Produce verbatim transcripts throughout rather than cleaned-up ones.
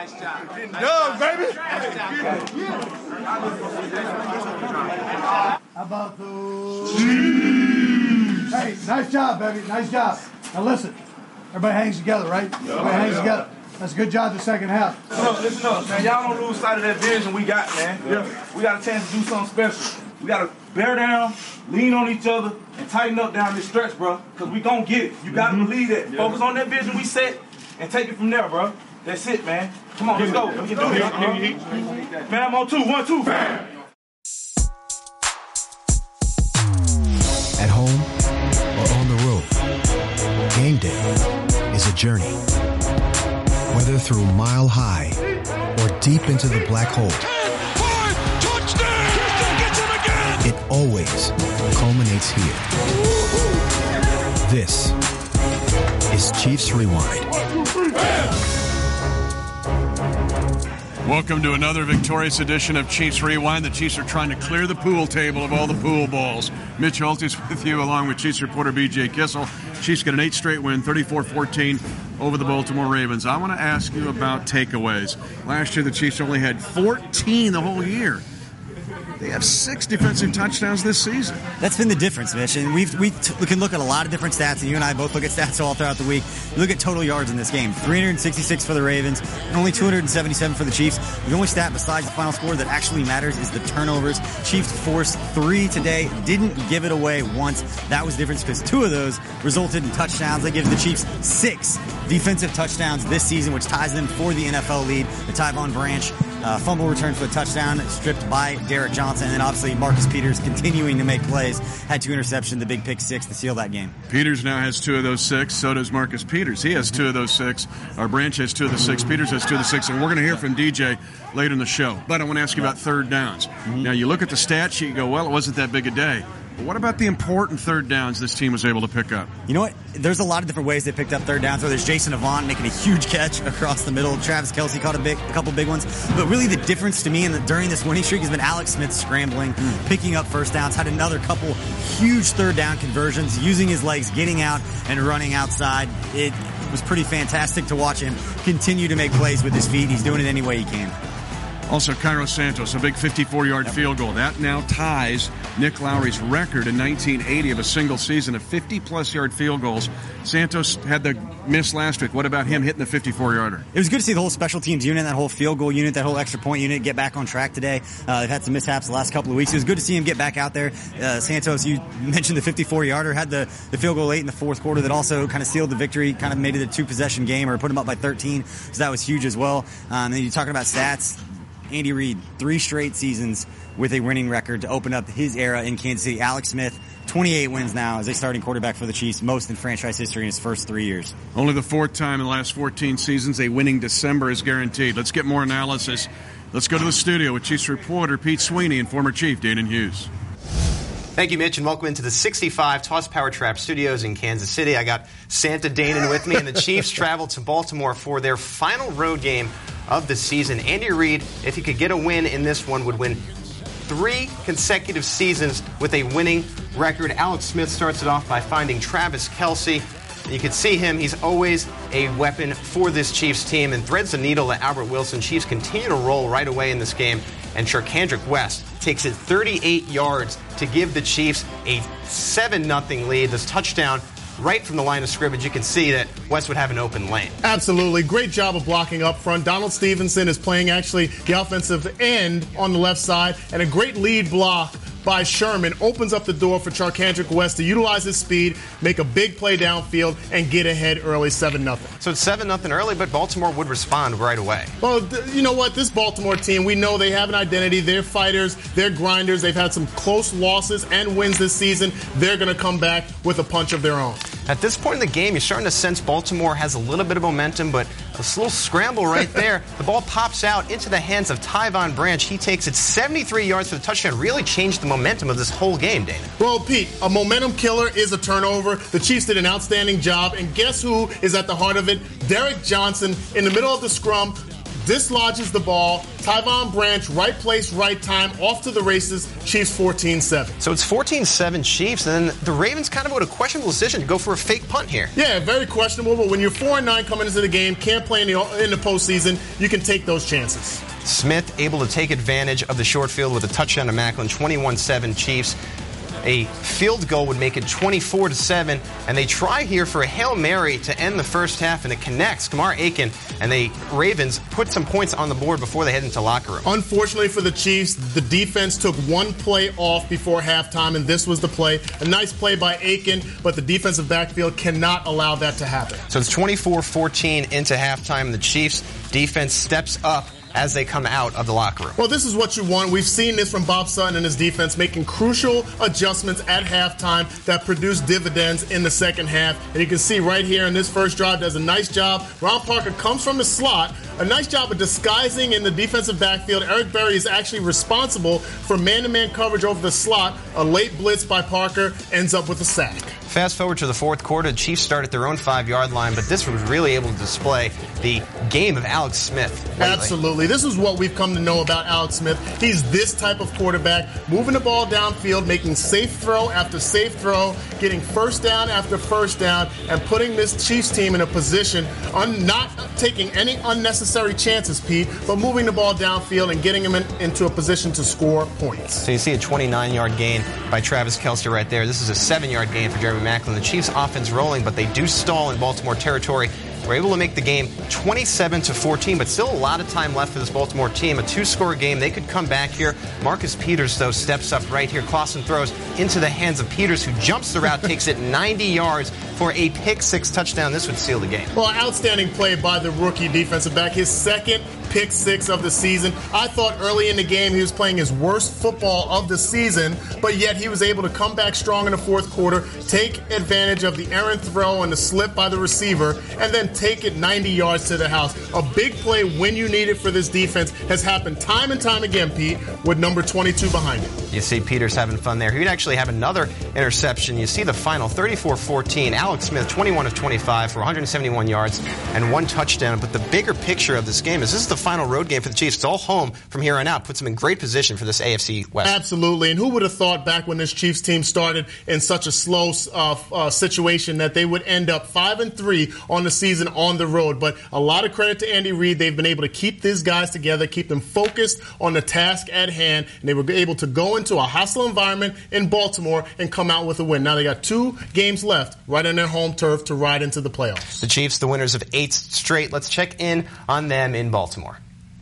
Nice job. Getting done, baby. Nice job. How about those? Hey, nice job, baby. Nice job. Now listen, everybody hangs together, right? Everybody hangs together. That's a good job the second half. Listen up, listen up, man. Y'all don't lose sight of that vision we got, man. Yeah. We got a chance to do something special. We got to bear down, lean on each other, and tighten up down this stretch, bro. Because we going to get it. You got to mm-hmm. believe that. Yeah. Focus on that vision we set and take it from there, bro. That's it, man. Come on, let's go. We can do this. Uh-huh. Man, I'm on two. One, two. Bam. At home or on the road, game day is a journey. Whether through Mile High or deep into the black hole, it always culminates here. This is Chiefs Rewind. Welcome to another victorious edition of Chiefs Rewind. The Chiefs are trying to clear the pool table of all the pool balls. Mitch Holtz is with you along with Chiefs reporter B J Kissel. Chiefs get an eight straight win, thirty-four fourteen over the Baltimore Ravens. I want to ask you about takeaways. Last year the Chiefs only had fourteen the whole year. They have six defensive touchdowns this season. That's been the difference, Mitch. And we've, we, t- we can look at a lot of different stats, and you and I both look at stats all throughout the week. You look at total yards in this game. three hundred sixty-six for the Ravens and only two hundred seventy-seven for the Chiefs. The only stat besides the final score that actually matters is the turnovers. Chiefs forced three today, didn't give it away once. That was the difference because two of those resulted in touchdowns. They give the Chiefs six defensive touchdowns this season, which ties them for the N F L lead. The Tyvon Branch Uh, fumble return for a touchdown, stripped by Derek Johnson, and then obviously Marcus Peters continuing to make plays, had two interceptions, the big pick six to seal that game. Peters now has two of those six, so does Marcus Peters. He has two of those six. Our Branch has two of the six. Peters has two of the six, and we're going to hear from D J later in the show. But I want to ask you about third downs. Mm-hmm. Now, you look at the stat sheet, you go, well, it wasn't that big a day. But what about the important third downs this team was able to pick up? You know what? There's a lot of different ways they picked up third downs. Whether it's Jason Avant making a huge catch across the middle, Travis Kelce caught a, big, a couple big ones. But really the difference to me in the, during this winning streak has been Alex Smith scrambling, mm. picking up first downs, had another couple huge third down conversions, using his legs, getting out and running outside. It was pretty fantastic to watch him continue to make plays with his feet. He's doing it any way he can. Also, Cairo Santos, a big fifty-four-yard yep. field goal. That now ties Nick Lowry's record in nineteen eighty of a single season of fifty-plus yard field goals. Santos had the miss last week. What about him hitting the fifty-four-yarder? It was good to see the whole special teams unit, that whole field goal unit, that whole extra point unit get back on track today. Uh, they've had some mishaps the last couple of weeks. It was good to see him get back out there. Uh, Santos, you mentioned the fifty-four-yarder, had the, the field goal late in the fourth quarter that also kind of sealed the victory, kind of made it a two-possession game or put him up by thirteen, so that was huge as well. Um, and then you're talking about stats. Andy Reid, three straight seasons with a winning record to open up his era in Kansas City. Alex Smith, twenty-eight wins now as a starting quarterback for the Chiefs, most in franchise history in his first three years. Only the fourth time in the last fourteen seasons a winning December is guaranteed. Let's get more analysis. Let's go to the studio with Chiefs reporter Pete Sweeney and former Chief Danon Hughes. Thank you, Mitch, and welcome into the sixty-five Toss Power Trap Studios in Kansas City. I got Santa Danon with me, and the Chiefs traveled to Baltimore for their final road game of the season. Andy Reid, if he could get a win in this one, would win three consecutive seasons with a winning record. Alex Smith starts it off by finding Travis Kelce. You can see him. He's always a weapon for this Chiefs team and threads the needle to Albert Wilson. Chiefs continue to roll right away in this game, and Charcandrick West takes it thirty-eight yards to give the Chiefs a seven nothing lead. This touchdown right from the line of scrimmage, you can see that West would have an open lane. Absolutely. Great job of blocking up front. Donald Stevenson is playing actually the offensive end on the left side, and a great lead block by Sherman opens up the door for Charcandrick West to utilize his speed, make a big play downfield, and get ahead early, seven nothing. So it's seven nothing early, but Baltimore would respond right away. Well, th- you know what? This Baltimore team, we know they have an identity. They're fighters. They're grinders. They've had some close losses and wins this season. They're going to come back with a punch of their own. At this point in the game, you're starting to sense Baltimore has a little bit of momentum, but a little scramble right there. The ball pops out into the hands of Tyvon Branch. He takes it seventy-three yards for the touchdown. Really changed the momentum of this whole game, Dana. Well, Pete, a momentum killer is a turnover. The Chiefs did an outstanding job, and guess who is at the heart of it? Derek Johnson in the middle of the scrum, dislodges the ball. Tyvon Branch, right place, right time, off to the races. Chiefs fourteen seven. So it's fourteen seven Chiefs, and then the Ravens kind of with a questionable decision to go for a fake punt here. Yeah, very questionable, but when you're four and nine coming into the game, can't play in the, in the postseason, you can take those chances. Smith able to take advantage of the short field with a touchdown to Macklin, twenty-one seven Chiefs. A field goal would make it twenty-four to seven, and they try here for a Hail Mary to end the first half, and it connects. Kamar Aiken and the Ravens put some points on the board before they head into locker room. Unfortunately for the Chiefs, the defense took one play off before halftime, and this was the play. A nice play by Aiken, but the defensive backfield cannot allow that to happen. So it's twenty-four fourteen into halftime, and the Chiefs defense steps up as they come out of the locker room. Well, this is what you want. We've seen this from Bob Sutton and his defense, making crucial adjustments at halftime that produce dividends in the second half. And you can see right here in this first drive, does a nice job. Ron Parker comes from the slot, a nice job of disguising in the defensive backfield. Eric Berry is actually responsible for man-to-man coverage over the slot. A late blitz by Parker ends up with a sack. Fast forward to the fourth quarter, the Chiefs start at their own five-yard line, but this was really able to display the game of Alex Smith lately. Absolutely. This is what we've come to know about Alex Smith. He's this type of quarterback, moving the ball downfield, making safe throw after safe throw, getting first down after first down, and putting this Chiefs team in a position, on not taking any unnecessary chances, Pete, but moving the ball downfield and getting him in, into a position to score points. So you see a twenty-nine-yard gain by Travis Kelce right there. This is a seven-yard gain for Jeremy Macklin. The Chiefs' offense rolling, but they do stall in Baltimore territory. We're able to make the game twenty-seven to fourteen, but still a lot of time left for this Baltimore team. A two-score game. They could come back here. Marcus Peters, though, steps up right here. Clausen throws into the hands of Peters, who jumps the route, takes it ninety yards for a pick-six touchdown. This would seal the game. Well, outstanding play by the rookie defensive back. His second pick six of the season. I thought early in the game he was playing his worst football of the season, but yet he was able to come back strong in the fourth quarter, take advantage of the errant throw and the slip by the receiver, and then take it ninety yards to the house. A big play when you need it for this defense has happened time and time again, Pete, with number twenty-two behind it. You see Peters having fun there. He would actually have another interception. You see the final thirty-four fourteen. Alex Smith, twenty-one of twenty-five for one hundred seventy-one yards and one touchdown. But the bigger picture of this game is this is the final road game for the Chiefs. It's all home from here on out. Puts them in great position for this A F C West. Absolutely. And who would have thought back when this Chiefs team started in such a slow uh, uh, situation that they would end up five and three on the season on the road. But a lot of credit to Andy Reid. They've been able to keep these guys together, keep them focused on the task at hand, and they were able to go into a hostile environment in Baltimore and come out with a win. Now they got two games left right on their home turf to ride into the playoffs. The Chiefs, the winners of eight straight. Let's check in on them in Baltimore.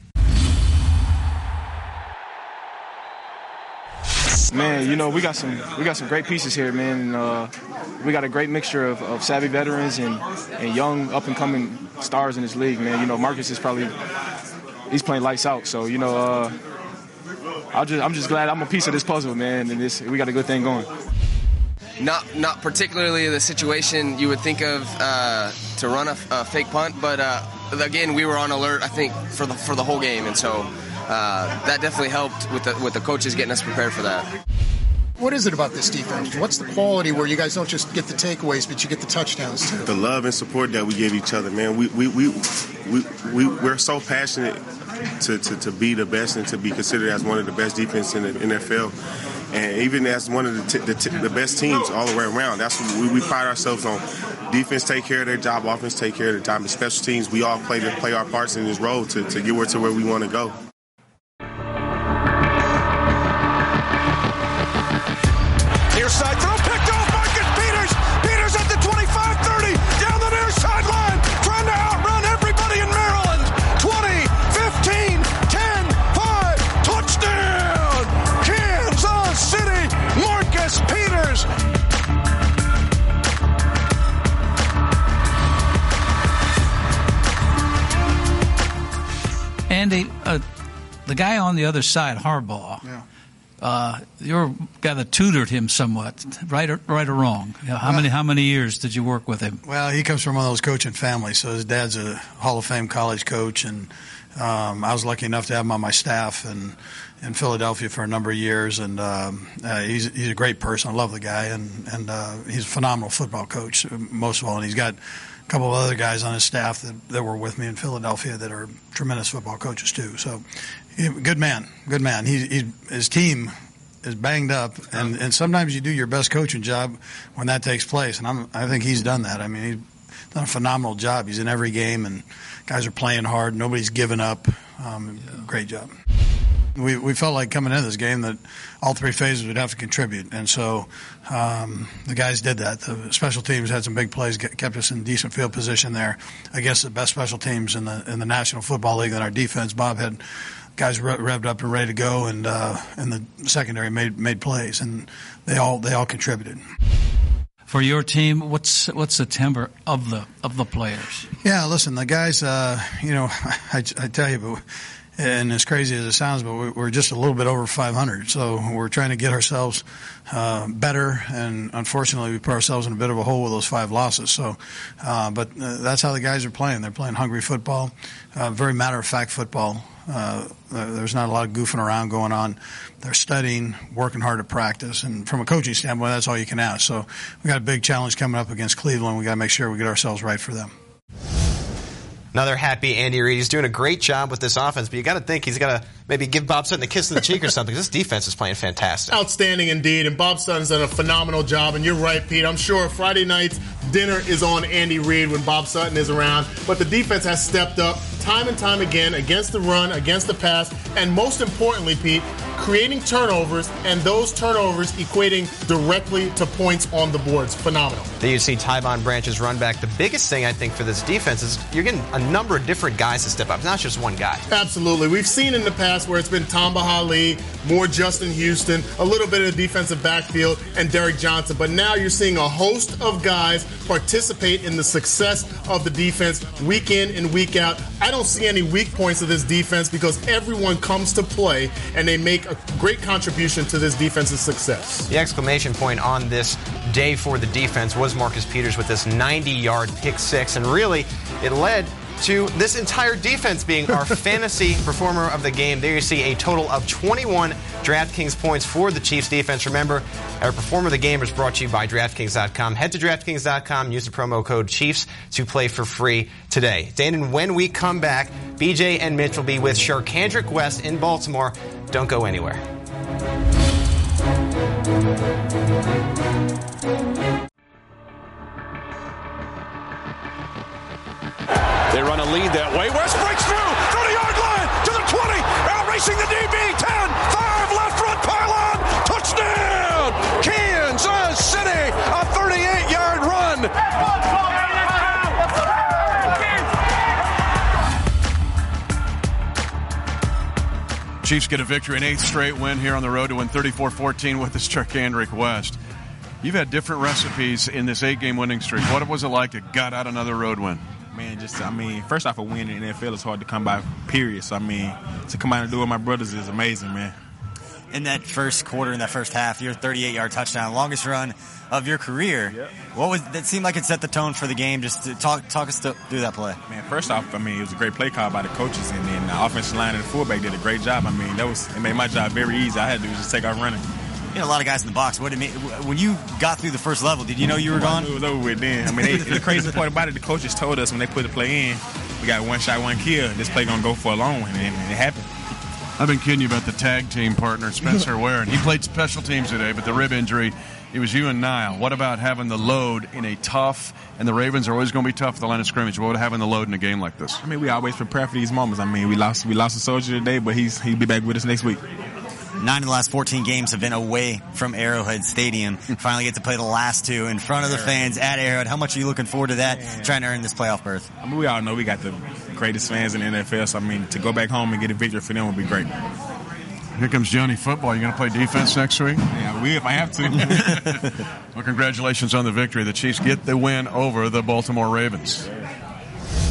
Man, you know, we got some we got some great pieces here, man. And, uh, we got a great mixture of, of savvy veterans and, and young up-and-coming stars in this league, man. You know, Marcus is probably he's playing lights out. So, you know, uh, I'll just I'm just glad I'm a piece of this puzzle, man. And this we got a good thing going. Not not particularly the situation you would think of uh, to run a, a fake punt, but uh, again, we were on alert, I think, for the for the whole game, and so. Uh, that definitely helped with the, with the coaches getting us prepared for that. What is it about this defense? What's the quality where you guys don't just get the takeaways, but you get the touchdowns too? The love and support that we give each other, man. We we we we, we we're so passionate to, to, to be the best and to be considered as one of the best defense in the N F L, and even as one of the t- the, t- the best teams all the way around. That's what we, we pride ourselves on. Defense take care of their job, offense take care of their job, and special teams. We all play to play our parts in this role to to get where to where we want to go. Side throw picked off Marcus Peters. Peters at the twenty-five thirty down the near sideline, trying to outrun everybody in Maryland. twenty, fifteen, ten, five, touchdown! Kansas City, Marcus Peters. Andy, uh, the guy on the other side, Harbaugh. Yeah. Uh, you're a guy that tutored him somewhat, right or, right or wrong. You know, how well, many how many years did you work with him? Well, he comes from one of those coaching families. So his dad's a Hall of Fame college coach, and um, I was lucky enough to have him on my staff and in Philadelphia for a number of years. And um, uh, he's he's a great person. I love the guy, and and uh, he's a phenomenal football coach, most of all. And he's got couple of other guys on his staff that, that were with me in Philadelphia that are tremendous football coaches too. So, good man, good man. He, he his team is banged up, and, and sometimes you do your best coaching job when that takes place, and I'm, I think he's done that. I mean, he's done a phenomenal job. He's in every game, and guys are playing hard. Nobody's given up. Um, great job. We we felt like coming into this game that all three phases would have to contribute, and so um, the guys did that. The special teams had some big plays, kept us in decent field position there against the best special teams in the in the National Football League. And our defense, Bob had guys re- revved up and ready to go, and uh, and the secondary made made plays, and they all they all contributed. For your team, what's what's the timber of the of the players? Yeah, listen, the guys. Uh, you know, I, I tell you, but. And as crazy as it sounds, but we're just a little bit over five hundred. So we're trying to get ourselves uh, better, and unfortunately we put ourselves in a bit of a hole with those five losses. So, uh, but uh, that's how the guys are playing. They're playing hungry football, uh, very matter-of-fact football. Uh, there's not a lot of goofing around going on. They're studying, working hard to practice, and from a coaching standpoint, that's all you can ask. So we got a big challenge coming up against Cleveland. We got to make sure we get ourselves right for them. Another happy Andy Reid. He's doing a great job with this offense, but you got to think he's got to maybe give Bob Sutton a kiss in the cheek or something. This defense is playing fantastic. Outstanding indeed, and Bob Sutton's done a phenomenal job. And you're right, Pete. I'm sure Friday night's dinner is on Andy Reid when Bob Sutton is around. But the defense has stepped up time and time again against the run, against the pass, and most importantly, Pete, creating turnovers, and those turnovers equating directly to points on the boards. Phenomenal. Then you see Tyvon Branch's run back. The biggest thing, I think, for this defense is you're getting a number of different guys to step up. It's not just one guy. Absolutely. We've seen in the past where it's been Tamba Hali, more Justin Houston, a little bit of the defensive backfield, and Derek Johnson. But now you're seeing a host of guys participate in the success of the defense week in and week out. I don't see any weak points of this defense because everyone comes to play, and they make a great contribution to this defense's success. The exclamation point on this day for the defense was Marcus Peters with this ninety-yard pick six, and really it led to this entire defense being our fantasy performer of the game. There you see a total of twenty-one DraftKings points for the Chiefs defense. Remember, our performer of the game is brought to you by DraftKings dot com. Head to DraftKings dot com, use the promo code Chiefs to play for free today. Dan, when we come back, B J and Mitch will be with Charcandrick West in Baltimore. Don't go anywhere. They run a lead that way. West breaks through. thirty-yard line to the twenty. Out racing the D B. ten, five, left front pylon. Touchdown. Kansas City. A thirty-eight-yard run. Chiefs get a victory, an eighth straight win here on the road to win thirty-four fourteen with this Charcandrick West. You've had different recipes in this eight-game winning streak. What was it like to gut out another road win? Man, just, I mean, first off, a win in the N F L is hard to come by, period. So, I mean, to come out and do it with my brothers is amazing, man. In that first quarter, in that first half, your thirty-eight-yard touchdown, longest run of your career. Yep. What was that? Seemed like it set the tone for the game. Just to talk, talk us through that play. Man, first off, I mean, it was a great play call by the coaches, and then the offensive line and the fullback did a great job. I mean, that was it made my job very easy. I had to do was just take off running. You know, a lot of guys in the box. What did it mean? When you got through the first level, did you know you were gone? It was over with then. I mean, they, the crazy part about it, the coaches told us when they put the play in, we got one shot, one kill. This play gonna go for a long one, and it happened. I've been kidding you about the tag team partner, Spencer Ware, and he played special teams today, but the rib injury, it was you and Niall. What about having the load in a tough, and the Ravens are always going to be tough at the line of scrimmage, what about having the load in a game like this? I mean, we always prepare for these moments. I mean, we lost we lost a soldier today, but he's he'll be back with us next week. Nine of the last fourteen games have been away from Arrowhead Stadium. Finally get to play the last two in front of the fans at Arrowhead. How much are you looking forward to that, yeah. trying to earn this playoff berth? I mean, we all know we got the greatest fans in the N F L, so, I mean, to go back home and get a victory for them would be great. Here comes Johnny Football. You going to play defense next week? Yeah, we if I have to. Well, congratulations on the victory. The Chiefs get the win over the Baltimore Ravens.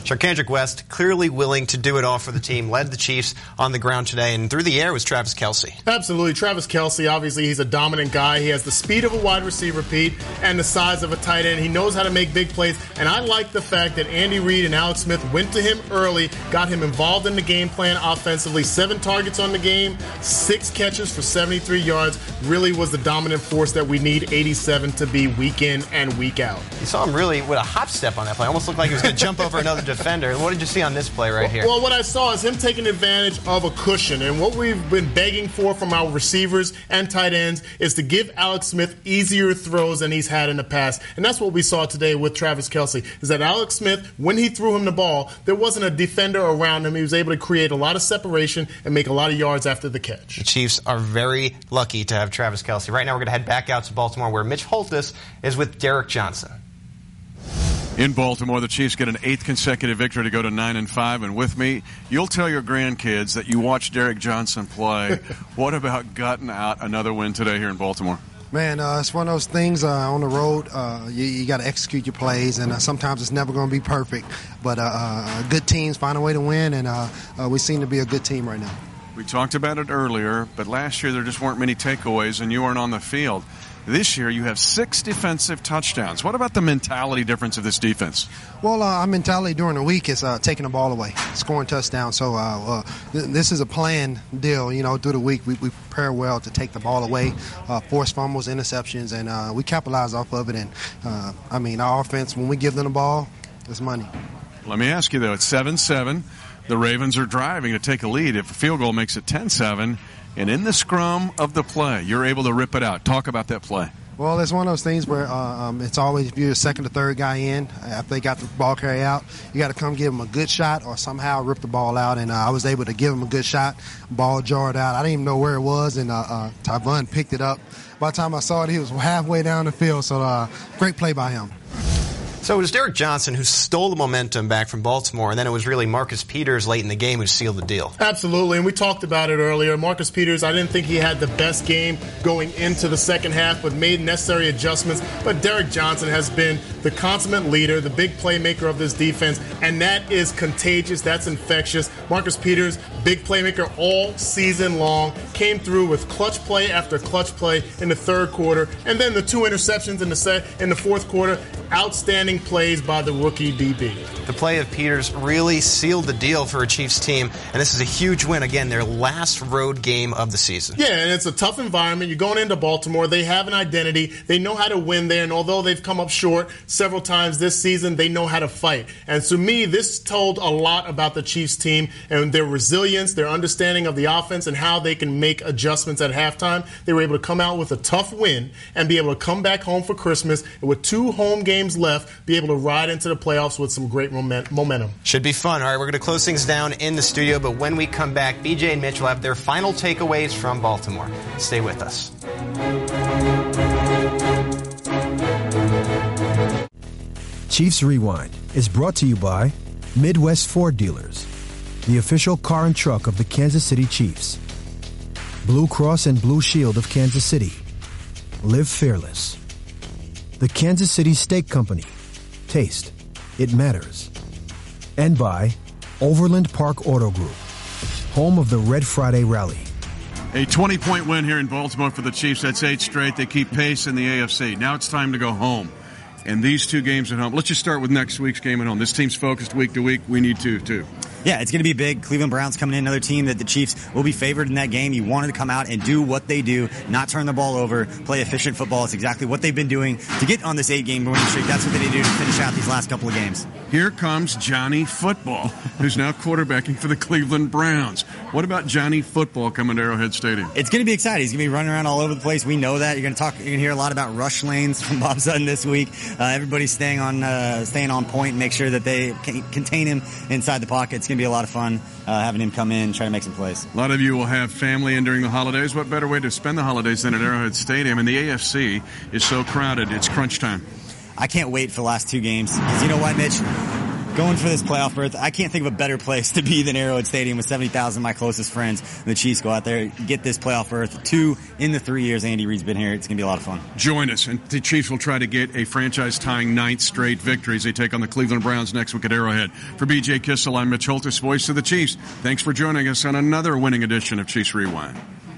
Charkandrick West, clearly willing to do it all for the team, led the Chiefs on the ground today, and through the air was Travis Kelce. Absolutely. Travis Kelce, obviously, he's a dominant guy. He has the speed of a wide receiver, Pete, and the size of a tight end. He knows how to make big plays, and I like the fact that Andy Reid and Alex Smith went to him early, got him involved in the game plan offensively. Seven targets on the game, six catches for seventy-three yards. Really was the dominant force that we need eighty-seven to be week in and week out. You saw him really with a hop step on that play. Almost looked like he was going to jump over another defender. What did you see on this play right here? Well, what I saw is him taking advantage of a cushion. And what we've been begging for from our receivers and tight ends is to give Alex Smith easier throws than he's had in the past. And that's what we saw today with Travis Kelce, is that Alex Smith, when he threw him the ball, there wasn't a defender around him. He was able to create a lot of separation and make a lot of yards after the catch. The Chiefs are very lucky to have Travis Kelce. Right now we're going to head back out to Baltimore where Mitch Holthus is with Derek Johnson. In Baltimore, the Chiefs get an eighth consecutive victory to go to nine and five. And with me, you'll tell your grandkids that you watched Derek Johnson play. What about gutting out another win today here in Baltimore? Man, uh, it's one of those things uh, on the road. Uh, you you got to execute your plays, and uh, sometimes it's never going to be perfect. But uh, uh, good teams find a way to win, and uh, uh, we seem to be a good team right now. We talked about it earlier, but last year there just weren't many takeaways, and you weren't on the field. This year you have six defensive touchdowns. What about the mentality difference of this defense? Well, uh, our mentality during the week is uh, taking the ball away, scoring touchdowns. So uh, uh, th- this is a planned deal. You know, through the week we, we prepare well to take the ball away, uh, force fumbles, interceptions, and uh, we capitalize off of it. And, uh, I mean, our offense, when we give them the ball, it's money. Let me ask you, though, it's seven seven. The Ravens are driving to take a lead. If a field goal makes it ten seven, and in the scrum of the play, you're able to rip it out. Talk about that play. Well, it's one of those things where uh, um, it's always, if you're the second or third guy in, after they got the ball carried out, you got to come give them a good shot or somehow rip the ball out. And uh, I was able to give them a good shot. Ball jarred out. I didn't even know where it was, and uh, uh, Tyvon picked it up. By the time I saw it, he was halfway down the field. So uh, great play by him. So it was Derek Johnson who stole the momentum back from Baltimore, and then it was really Marcus Peters late in the game who sealed the deal. Absolutely, and we talked about it earlier. Marcus Peters, I didn't think he had the best game going into the second half, but made necessary adjustments. But Derek Johnson has been the consummate leader, the big playmaker of this defense, and that is contagious. That's infectious. Marcus Peters, big playmaker all season long, came through with clutch play after clutch play in the third quarter, and then the two interceptions in the set in the fourth quarter. Outstanding plays by the rookie D B. The play of Peters really sealed the deal for a Chiefs team, and this is a huge win. Again, their last road game of the season. Yeah, and it's a tough environment. You're going into Baltimore. They have an identity. They know how to win there, and although they've come up short several times this season, they know how to fight. And to me, this told a lot about the Chiefs team and their resilience, their understanding of the offense, and how they can make adjustments at halftime. They were able to come out with a tough win and be able to come back home for Christmas, and with two home games left, be able to ride into the playoffs with some great momentum. Should be fun. All right, we're going to close things down in the studio, but when we come back, B J and Mitch will have their final takeaways from Baltimore. Stay with us. Chiefs Rewind is brought to you by Midwest Ford Dealers, the official car and truck of the Kansas City Chiefs. Blue Cross and Blue Shield of Kansas City. Live fearless. The Kansas City Steak Company. Taste. It matters. And by Overland Park Auto Group, home of the Red Friday Rally. A twenty-point win here in Baltimore for the Chiefs. That's eight straight. They keep pace in the A F C. Now it's time to go home. And these two games at home. Let's just start with next week's game at home. This team's focused week to week. We need to, too. Yeah, it's going to be big. Cleveland Browns coming in, another team that the Chiefs will be favored in that game. You wanted to come out and do what they do, not turn the ball over, play efficient football. It's exactly what they've been doing to get on this eight-game winning streak. That's what they need to do to finish out these last couple of games. Here comes Johnny Football, who's now quarterbacking for the Cleveland Browns. What about Johnny Football coming to Arrowhead Stadium? It's going to be exciting. He's going to be running around all over the place. We know that. You're going to talk. You're going to hear a lot about rush lanes from Bob Sutton this week. Uh, everybody's staying on, uh, staying on point and make sure that they can contain him inside the pocket. It's going to be a lot of fun. Uh, having him come in, try to make some plays. A lot of you will have family in during the holidays. What better way to spend the holidays than at Arrowhead Stadium? And the A F C is so crowded, it's crunch time. I can't wait for the last two games. Because you know what, Mitch? going for this playoff berth. I can't think of a better place to be than Arrowhead Stadium with seventy thousand of my closest friends. The Chiefs go out there, get this playoff berth. Two in the three years Andy Reid's been here. It's going to be a lot of fun. Join us, and the Chiefs will try to get a franchise-tying ninth straight victory as they take on the Cleveland Browns next week at Arrowhead. For B J Kissel, I'm Mitch Holthus, voice of the Chiefs. Thanks for joining us on another winning edition of Chiefs Rewind.